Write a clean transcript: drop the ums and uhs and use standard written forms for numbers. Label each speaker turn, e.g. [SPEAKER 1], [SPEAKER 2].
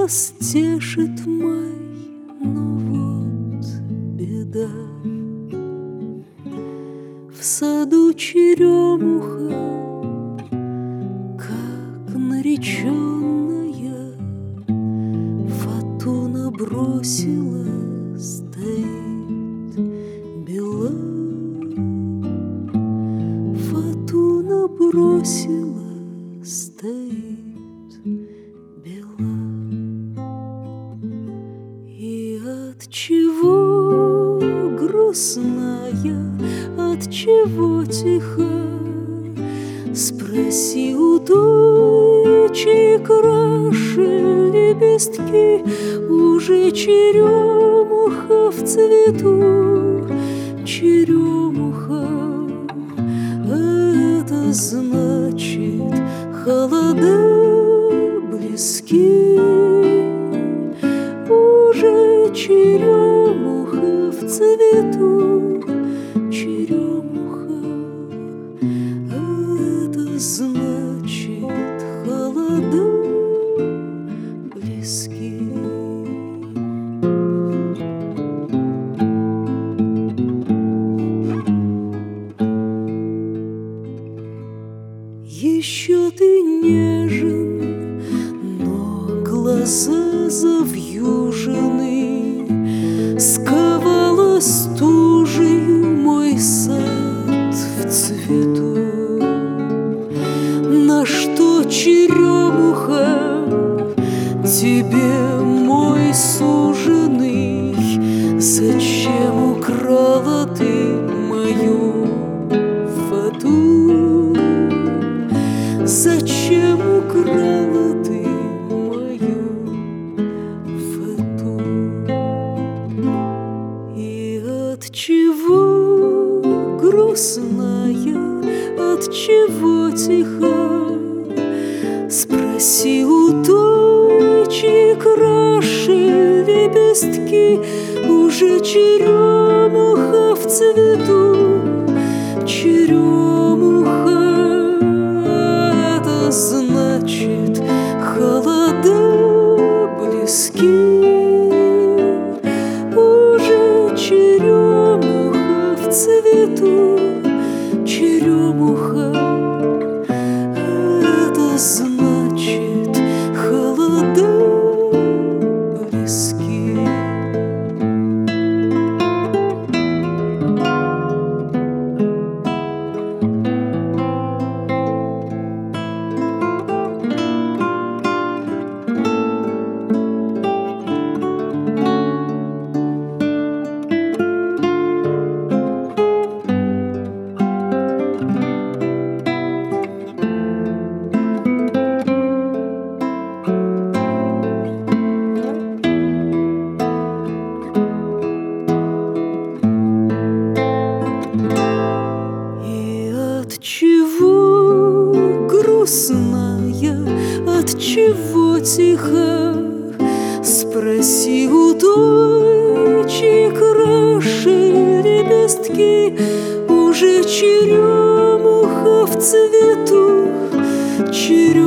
[SPEAKER 1] вас тешит май, но вот беда. В саду черемуха, как нареченная, фату набросила, стоит бела. Фату набросила, стоит бела. И отчего грустная, отчего тиха? Спроси у той, чьи краше лепестки. Уже черемуха в цвету, черемуха. Это значит, холода близки. Уже черемуха в цвету, черемуха. Это значит, холода близки. Еще ты нежен, но глаза завьюжены. Сковала стужею мой сад в цвету. На что черемуха тебе, мой суженый? Зачем украла ты мою фату? Зачем украла ты мою фату? И отчего грустная, отчего тиха? Спроси у той, чьи краше лепестки. Уже черемуха в цвету, черемуха. Это значит, холода близки. Уже черемуха в цвету, черемуха. Это значит, холода близки. Отчего грустная, отчего тиха? Спроси у той, чьи краше лепестки. Уже черемуха в цвету, черемуха.